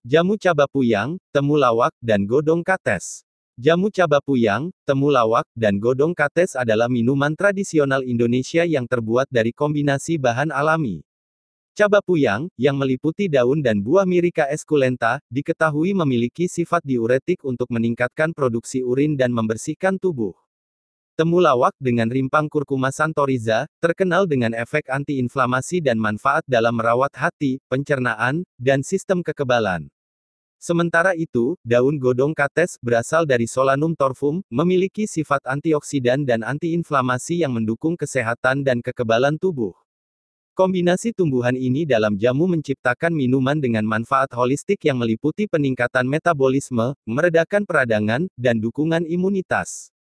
Jamu cabapuyang, temulawak, dan godong kates. Jamu cabapuyang, temulawak, dan godong kates adalah minuman tradisional Indonesia yang terbuat dari kombinasi bahan alami. Cabapuyang, yang meliputi daun dan buah Myricka esculenta, diketahui memiliki sifat diuretik untuk meningkatkan produksi urin dan membersihkan tubuh. Temulawak dengan rimpang kurkuma santoriza, terkenal dengan efek antiinflamasi dan manfaat dalam merawat hati, pencernaan, dan sistem kekebalan. Sementara itu, daun godong kates, berasal dari Solanum torfum, memiliki sifat antioksidan dan antiinflamasi yang mendukung kesehatan dan kekebalan tubuh. Kombinasi tumbuhan ini dalam jamu menciptakan minuman dengan manfaat holistik yang meliputi peningkatan metabolisme, meredakan peradangan, dan dukungan imunitas.